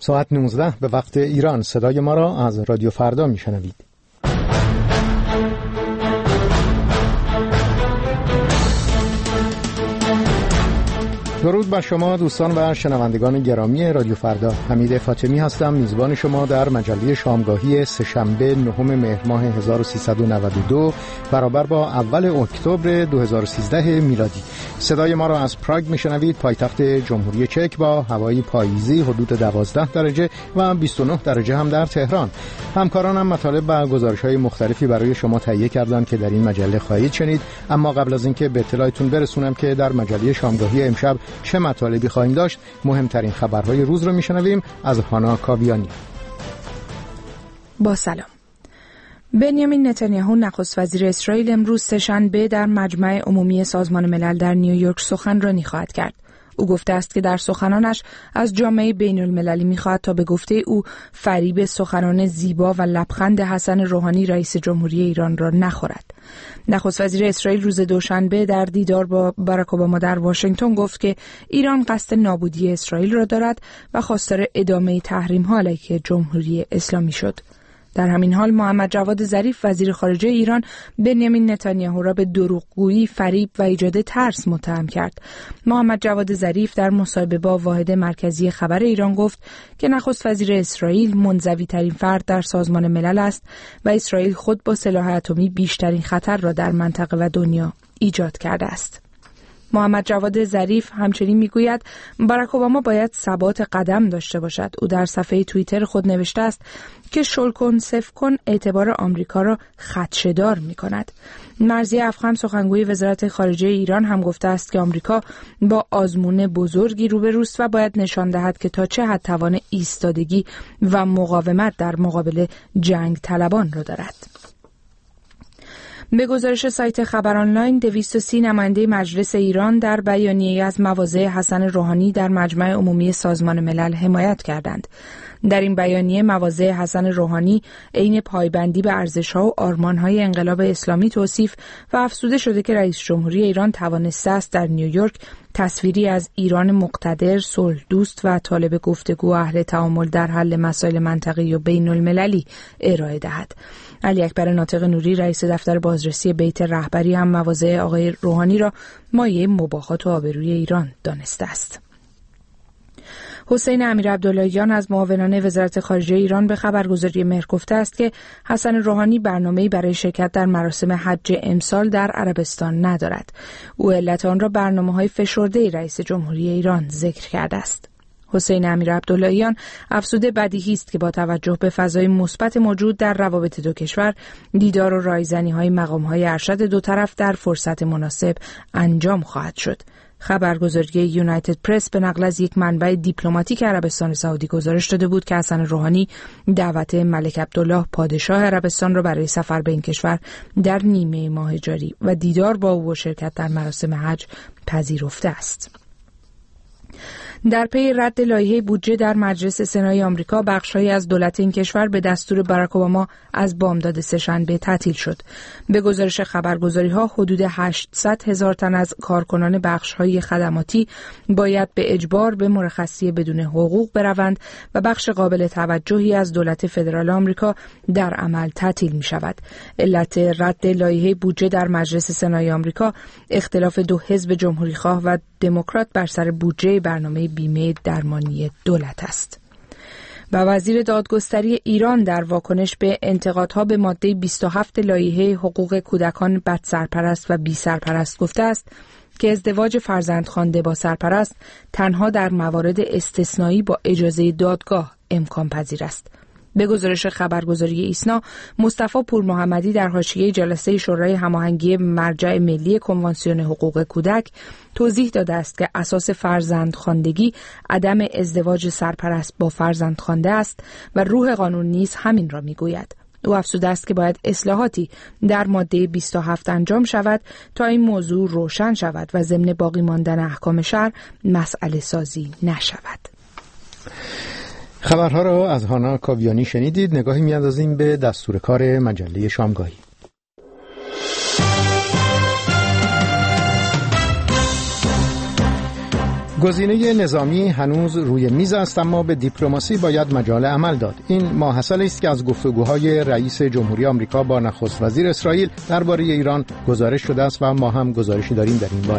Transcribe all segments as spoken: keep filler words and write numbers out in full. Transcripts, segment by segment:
ساعت نوزده به وقت ایران. صدای ما را از رادیو فردا میشنوید. درود بر شما دوستان و شنوندگان گرامی رادیو فردا. حمید فاطمی هستم، میزبان شما در مجله شامگاهی سه‌شنبه نهم مهر ماه هزار و سیصد و نود و دو برابر با اول اکتبر دو هزار و سیزده میلادی. صدای ما را از پراگ میشنوید، پایتخت جمهوری چک، با هوای پاییزی حدود دوازده درجه و بیست و نه درجه هم در تهران. همکارانم مطالب و گزارش‌های مختلفی برای شما تهیه کردند که در این مجله خواهید شنید. اما قبل از اینکه به اطلاعتون برسونم که در مجله شامگاهی امشب چه مطالبی خواهیم داشت، مهمترین خبرهای روز رو میشنویم از هانا کاویانی. با سلام. بنیامین نتانیاهو نخست وزیر اسرائیل امروز سه‌شنبه در مجمع عمومی سازمان ملل در نیویورک سخنرانی خواهد کرد. او گفته است که در سخنانش از جامعه بین المللی می‌خواهد تا به گفته او فریب سخنان زیبا و لبخند حسن روحانی رئیس جمهوری ایران را نخورد. نخست وزیر اسرائیل روز دوشنبه در دیدار با باراک اوباما در واشنگتن گفت که ایران قصد نابودی اسرائیل را دارد و خواستار ادامه تحریم‌ها علیه جمهوری اسلامی شد. در همین حال محمد جواد ظریف وزیر خارجه ایران بنیامین نتانیاهو را به دروغگویی، فریب و ایجاد ترس متهم کرد. محمد جواد ظریف در مصاحبه با واحد مرکزی خبر ایران گفت که نخست وزیر اسرائیل منزوی ترین فرد در سازمان ملل است و اسرائیل خود با سلاح اتمی بیشترین خطر را در منطقه و دنیا ایجاد کرده است. محمد جواد ظریف همچنین میگوید باراک اوباما باید ثبات قدم داشته باشد. او در صفحه توییتر خود نوشته است که شل کن صفر کن اعتبار آمریکا را خدشه‌دار می‌کند. مرضیه افخم سخنگوی وزارت خارجه ایران هم گفته است که آمریکا با آزمون بزرگی روبروست و باید نشان دهد که تا چه حد توان ایستادگی و مقاومت در مقابل جنگ طلبان را دارد. به گزارش سایت خبر آنلاین، دویست و سی نماینده مجلس ایران در بیانیه‌ای از مواضع حسن روحانی در مجمع عمومی سازمان ملل حمایت کردند. در این بیانیه مواضع حسن روحانی عین پایبندی به ارزش‌ها و آرمان‌های انقلاب اسلامی توصیف و افزوده شده که رئیس جمهوری ایران توانسته است در نیویورک تصویری از ایران مقتدر، صلح دوست و طالب گفتگو و اهل تعامل در حل مسائل منطقه‌ای و بین المللی ارائه دهد. علی اکبر ناطق نوری رئیس دفتر بازرسی بیت رهبری هم مواضع آقای روحانی را مایه مباهات و آبروی ایران دانسته است. حسین امیرعبداللهیان از معاونان وزارت خارجه ایران به خبرگزاری مهر گفته است که حسن روحانی برنامه‌ای برای شرکت در مراسم حج امسال در عربستان ندارد. او علت آن را برنامه‌های فشرده رئیس جمهوری ایران ذکر کرده است. حسین امیرعبداللهیان افزوده بدیهی است که با توجه به فضای مثبت موجود در روابط دو کشور، دیدار و رایزنی‌های مقام‌های ارشد دو طرف در فرصت مناسب انجام خواهد شد. خبرگزاری یونایتد پرس به نقل از یک منبع دیپلماتیک عربستان سعودی گزارش داده بود که حسن روحانی دعوت ملک عبدالله پادشاه عربستان را برای سفر به این کشور در نیمه ماه جاری و دیدار با او و شرکت در مراسم حج پذیرفته است. در پی رد لایحه بودجه در مجلس سنای آمریکا، بخش‌هایی از دولت این کشور به دستور باراک اوباما از بامداد سه‌شنبه تعطیل شد. به گزارش خبرگزاری‌ها حدود هشتصد هزار تن از کارکنان بخش‌های خدماتی باید به اجبار به مرخصی بدون حقوق بروند و بخش قابل توجهی از دولت فدرال آمریکا در عمل تعطیل می‌شود. علت رد لایحه بودجه در مجلس سنای آمریکا اختلاف دو حزب جمهوری‌خواه و دموکرات بر سر بودجه برنامه بیمه درمانی دولت است. و وزیر دادگستری ایران در واکنش به انتقادها به ماده بیست و هفت لایحه حقوق کودکان بد سرپرست و بی سرپرست گفته است که ازدواج فرزندخوانده با سرپرست تنها در موارد استثنایی با اجازه دادگاه امکان پذیر است. به گزارش خبرگزاری ایسنا، مصطفی پورمحمدی در حاشیه جلسه شورای هماهنگی مرجع ملی کنوانسیون حقوق کودک توضیح داده است که اساس فرزندخواندگی عدم ازدواج سرپرست با فرزندخوانده است و روح قانون نیز همین را میگوید. او افزوده است که باید اصلاحاتی در ماده بیست و هفت انجام شود تا این موضوع روشن شود و ضمن باقی ماندن احکام شرع مسئله سازی نشود. خبرها را از هانا کاویانی شنیدید. نگاهی می‌اندازیم به دستور کار مجله شامگاهی. گزینه نظامی هنوز روی میز است، اما به دیپلماسی باید مجال عمل داد. این ماحصل است که از گفتگوهای رئیس جمهوری آمریکا با نخست وزیر اسرائیل درباره ایران گزارش شده است و ما هم گزارشی داریم در این باره.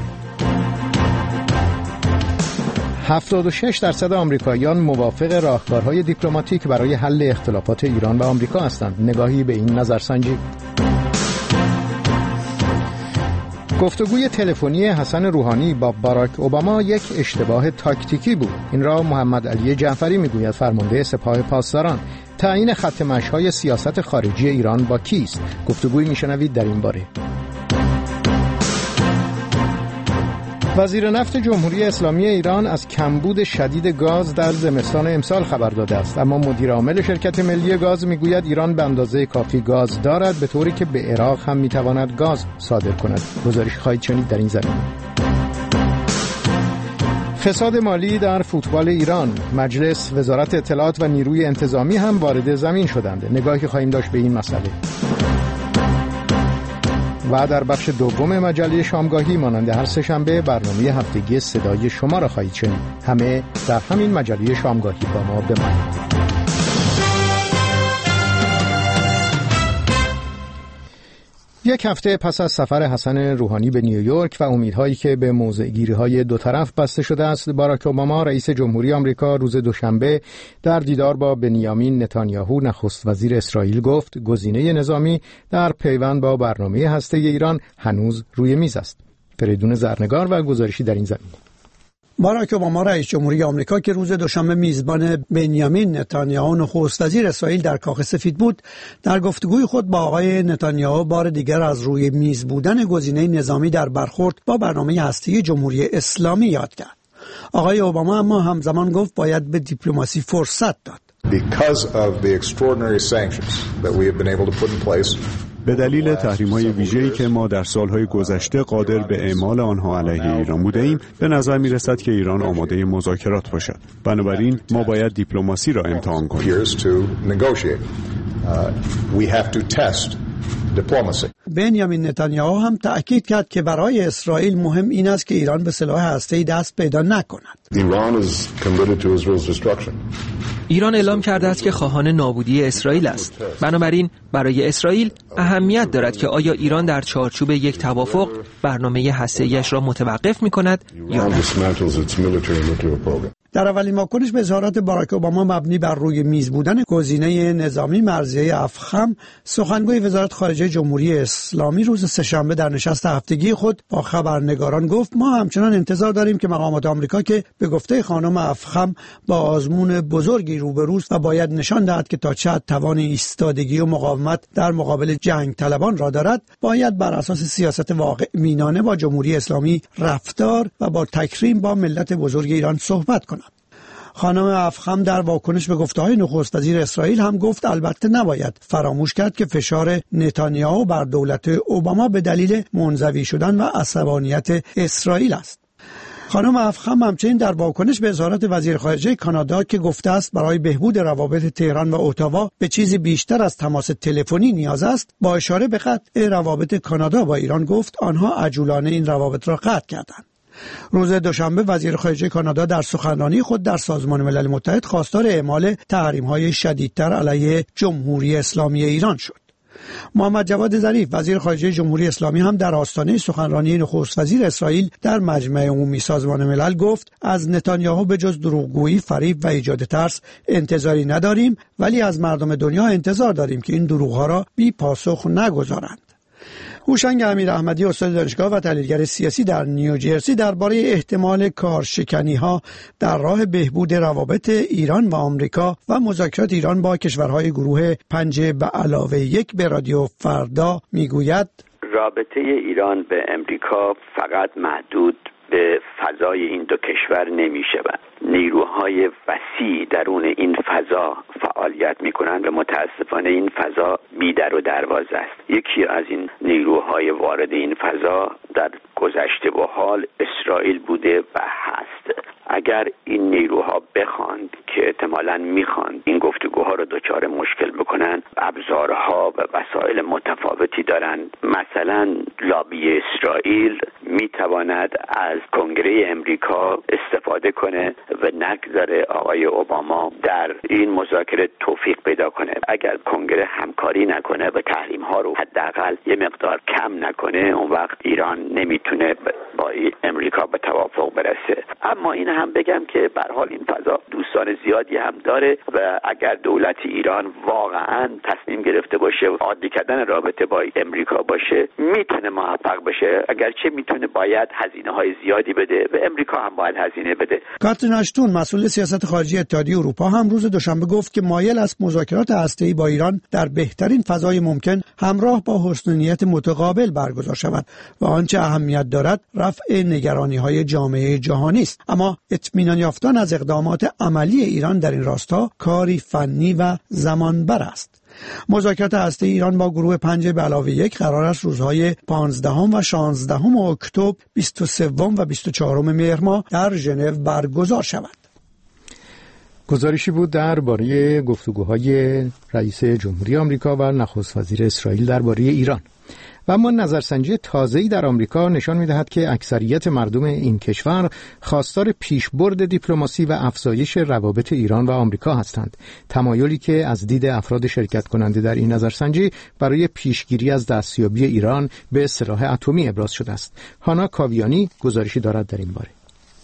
هفتاد و شش درصد آمریکاییان موافق راهکارهای دیپلماتیک برای حل اختلافات ایران و آمریکا هستند. نگاهی به این نظرسنجی. گفتگوی تلفنی حسن روحانی با باراک اوباما یک اشتباه تاکتیکی بود. این را محمد علی جعفری میگوید، فرمانده سپاه پاسداران. تعیین خط مشی‌های سیاست خارجی ایران با کیست؟ گفتگویی میشنوید در این باره. وزیر نفت جمهوری اسلامی ایران از کمبود شدید گاز در زمستان امسال خبر داده است، اما مدیر عامل شرکت ملی گاز میگوید ایران به اندازه کافی گاز دارد، به طوری که به عراق هم میتواند گاز صادر کند. گزارش خواهید شنید در این زمینه. فساد مالی در فوتبال ایران. مجلس، وزارت اطلاعات و نیروی انتظامی هم وارد زمین شدند. نگاهی خواهیم داشت به این مسئله. و در بخش دوم مجله شامگاهی مانند هر سه‌شنبه برنامه هفتگی صدای شما را خواهید شنید. همه در همین مجله شامگاهی با ما بمانید. یک هفته پس از سفر حسن روحانی به نیویورک و امیدهایی که به موضع‌گیری‌های دو طرف بسته شده است، باراک اوباما رئیس جمهوری آمریکا روز دوشنبه در دیدار با بنیامین نتانیاهو نخست وزیر اسرائیل گفت گزینه نظامی در پیوند با برنامه هسته ایران هنوز روی میز است. فریدون زرنگار و گزارشی در این زمینه. باراک اوباما رئیس جمهوری آمریکا که روز دوشنبه میزبان بنیامین نتانیاهو نخست وزیر اسرائیل در کاخ سفید بود، در گفتگوی خود با آقای نتانیاهو بار دیگر از روی میز بودن گزینه نظامی در برخورد با برنامه هسته‌ای جمهوری اسلامی یاد کرد. آقای اوباما اما همزمان گفت باید به دیپلماسی فرصت داد. Because of the extraordinary sanctions that we have been able to put in place, به دلیل تحریم‌های ویژه‌ای که ما در سالهای گذشته قادر به اعمال آنها علیه ایران بوده‌ایم، به نظر می‌رسد که ایران آماده مذاکرات باشد. بنابراین ما باید دیپلماسی را امتحان کنیم. بنیامین نتانیاهو هم تأکید کرد که برای اسرائیل مهم این است که ایران به سلاح هسته‌ای دست پیدا نکند. ایران اعلام کرده است که خواهان نابودی اسرائیل است. بنابراین برای اسرائیل اهمیت دارد که آیا ایران در چارچوب یک توافق برنامه هسته‌ایش را متوقف می‌کند یا نه. در اولین واکنش به اظهارات باراک اوباما مبنی بر روی میز بودن گزینه نظامی مرزیه افخم، سخنگوی وزارت خارجه جمهوری اسلامی روز سه‌شنبه در نشست هفتگی خود با خبرنگاران گفت ما همچنان انتظار داریم که مقامات آمریکا که به گفته خانم افخم با آزمون بزرگی روبروست و باید نشان دهد که تا چه حد توان ایستادگی و مقاومت در مقابل جنگ طلبان را دارد، باید بر اساس سیاست واقع بینانه با جمهوری اسلامی رفتار و با تکریم با ملت بزرگ ایران صحبت کند. خانم افخم در واکنش به گفته‌های نخست وزیر اسرائیل هم گفت البته نباید فراموش کرد که فشار نتانیاهو بر دولت اوباما به دلیل منزوی شدن و عصبانیت اسرائیل است. خانم افخم همچنین در واکنش به اظهارات وزیر خارجه کانادا که گفته است برای بهبود روابط تهران و اتاوا به چیزی بیشتر از تماس تلفنی نیاز است، با اشاره به قطع روابط کانادا با ایران گفت آنها عجولانه این روابط را قطع کردند. روز دوشنبه وزیر خارجه کانادا در سخنرانی خود در سازمان ملل متحد خواستار اعمال تحریم‌های شدیدتر علیه جمهوری اسلامی ایران شد. محمد جواد ظریف وزیر خارجه جمهوری اسلامی هم در آستانه سخنرانی نخست وزیر اسرائیل در مجمع عمومی سازمان ملل گفت از نتانیاهو به جز دروغگویی، فریب و ایجاد ترس انتظاری نداریم، ولی از مردم دنیا انتظار داریم که این دروغ‌ها را بی پاسخ نگذارند. هوشنگ امیراحمدی استاد دانشگاه و تحلیلگر سیاسی در نیوجرسی درباره احتمال کارشکنی‌ها در راه بهبود روابط ایران و آمریکا و مذاکرات ایران با کشورهای گروه پنج به علاوه یک به رادیو فردا میگوید رابطه ایران به امریکا فقط محدود به فضای این دو کشور نمی شود. نیروهای وسیع درون این فضا فعالیت می کنند و متاسفانه این فضا بی در و دروازه است. یکی از این نیروهای وارد این فضا در گذشته و حال اسرائیل بوده و هست. اگر این نیروها بخواند که احتمالاً میخواند این گفتگوها رو دچار مشکل بکنن، ابزارها و وسایل متفاوتی دارند. مثلا لابی اسرائیل میتواند از کنگره امریکا استفاده کنه و نگذاره آقای اوباما در این مذاکره توفیق پیدا کنه. اگر کنگره همکاری نکنه و تحریم ها رو حداقل یه مقدار کم نکنه، اون وقت ایران نمیتونه با امریکا به توافق برسه. اما این هم بگم که به هر حال این فضا دوستان زیادی هم داره و اگر دولت ایران واقعا تصمیم گرفته باشه عادی کردن رابطه با امریکا باشه، میتونه موفق بشه. اگرچه میتونه باید هزینه های زیادی بده و امریکا هم باید هزینه بده. کاترین اشتون مسئول سیاست خارجی اتحادیه اروپا هم روز دوشنبه گفت که مایل است مذاکرات هسته‌ای با ایران در بهترین فضای ممکن همراه با حسن نیت متقابل برگزار شود و آنچه اهمیت دارد رفع نگرانی‌های جامعه جهانی است. اما اطمینان یافتن از اقدامات عملی ایران در این راستا کاری فنی و زمانبر است. مذاکرات هسته‌ای ایران با گروه پنج به علاوه یک قرار است روزهای پانزدهم و شانزدهم اکتبر، بیست و سوم و بیست و چهارم مهر ماه در ژنو برگزار شود. گزارشی بود درباره گفتگوهای رئیس جمهوری آمریکا و نخست وزیر اسرائیل درباره ایران. و اما نظرسنجی تازه‌ای در آمریکا نشان می‌دهد که اکثریت مردم این کشور خواستار پیشبرد دیپلماسی و افزایش روابط ایران و آمریکا هستند. تمایلی که از دید افراد شرکت کننده در این نظرسنجی برای پیشگیری از دستیابی ایران به سلاح اتمی ابراز شده است. هانا کاویانی گزارشی دارد در این باره.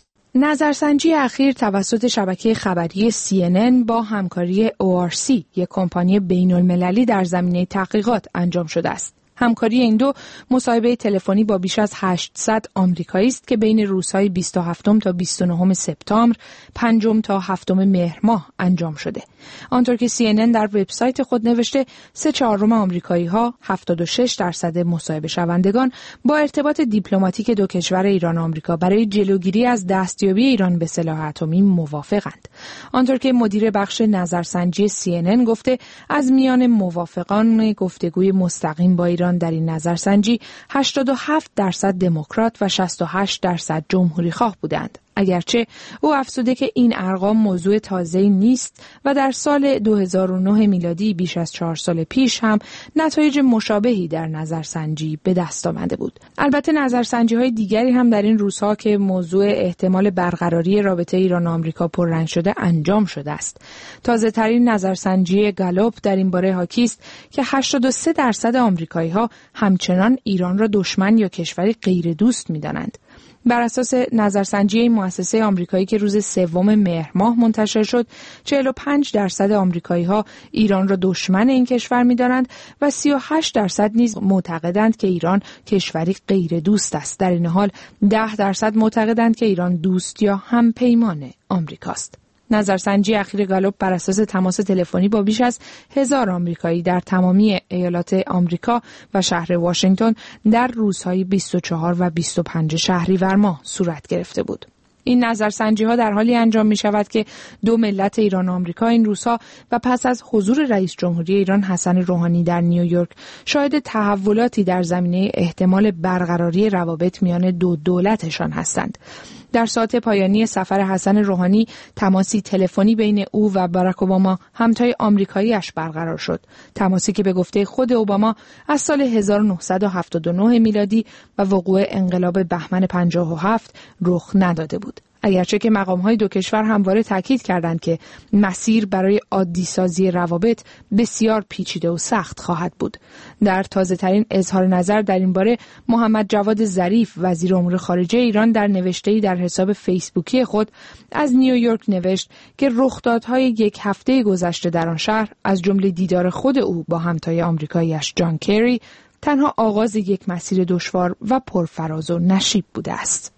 نظرسنجی اخیر توسط شبکه خبری سی ان ان با همکاری او آر سی، یک کمپانی بین‌المللی در زمینه تحقیقات، انجام شده است. همکاری این دو مصاحبه تلفنی با بیش از هشتصد آمریکایی است که بین روزهای بیست و هفتم تا بیست و نهم سپتامبر، پنجم تا هفتم مهر ماه انجام شده. آنطور که سی ان ان در وبسایت خود نوشته، سه چهارم آمریکایی‌ها، هفتاد و شش درصد مصاحبه شوندگان با ارتباط دیپلماتیک دو کشور ایران و آمریکا برای جلوگیری از دستیابی ایران به سلاح اتمی موافقند. آنطور که مدیر بخش نظرسنجی سی ان ان گفته، از میان موافقان گفتگوی مستقیم با ایران در این نظرسنجی هشتاد و هفت درصد دموکرات و شصت و هشت درصد جمهوری خواه بودند. اگرچه او افزوده که این ارقام موضوع تازه‌ای نیست و در سال دو هزار و نه میلادی، بیش از چهار سال پیش هم نتایج مشابهی در نظرسنجی به دست آمده بود. البته نظرسنجی‌های دیگری هم در این روزها که موضوع احتمال برقراری رابطه ایران و آمریکا پررنگ شده انجام شده است. تازه‌ترین نظرسنجی گالوپ در این باره حاکی است که هشتاد و سه درصد آمریکایی‌ها همچنان ایران را دشمن یا کشوری غیر دوست می‌دانند. بر اساس نظرسنجی مؤسسه آمریکایی که روز سوم مهر ماه منتشر شد، چهل و پنج درصد آمریکایی‌ها ایران را دشمن این کشور می‌دانند و سی و هشت درصد نیز معتقدند که ایران کشوری غیر دوست است. در این حال ده درصد معتقدند که ایران دوست یا همپیمان آمریکاست. نظرسنجی اخیر گالوپ بر اساس تماس تلفنی با بیش از هزار آمریکایی در تمامی ایالات آمریکا و شهر واشنگتن در روزهای بیست و چهار و بیست و پنج شهریور ماه صورت گرفته بود. این نظرسنجی ها در حالی انجام می شود که دو ملت ایران و آمریکا این روزها و پس از حضور رئیس جمهوری ایران حسن روحانی در نیویورک شاهد تحولاتی در زمینه احتمال برقراری روابط میان دو دولتشان هستند. در ساعت پایانی سفر حسن روحانی تماسی تلفنی بین او و باراک اوباما همتای آمریکایی‌اش برقرار شد. تماسی که به گفته خود اوباما از سال هزار و نهصد و هفتاد و نه میلادی و وقوع انقلاب بهمن پنجاه و هفت رخ نداده بود. اگرچه که مقام‌های دو کشور همواره تاکید کردند که مسیر برای عادی‌سازی روابط بسیار پیچیده و سخت خواهد بود. در تازه‌ترین اظهار نظر در این باره، محمد جواد ظریف وزیر امور خارجه ایران در نوشته‌ای در حساب فیسبوکی خود از نیویورک نوشت که رخدادهای یک هفته گذشته در آن شهر، از جمله دیدار خود او با همتای آمریکایی‌اش جان کری، تنها آغاز یک مسیر دشوار و پرفراز و نشیب بوده است.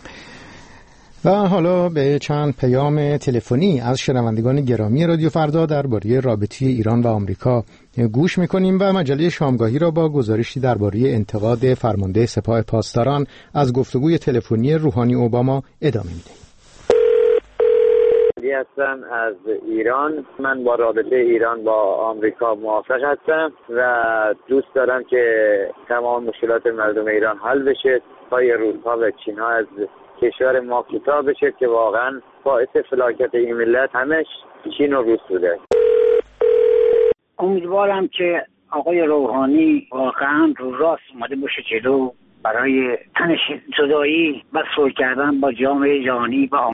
و حالا به چند پیام تلفنی از شنوندگان گرامی رادیو فردا درباره رابطه ایران و آمریکا گوش می‌کنیم و مجله شامگاهی را با گزارشی درباره انتقاد فرمانده سپاه پاسداران از گفتگوی تلفنی روحانی اوباما ادامه می‌دهیم. هستم از ایران. من با رابطه ایران با آمریکا موافق هستم و دوست دارم که تمام مشکلات مردم ایران حل بشه، پای روس‌ها و چین‌ها از کشور ما کوتاه بشه که واقعا باعث فلاکت این ملت همش چین و روس بوده. امیدوارم که آقای روحانی واقعا رو راست اومده باشه جلو برای تنش جدایی و صلح کردن با جامعه جهانی و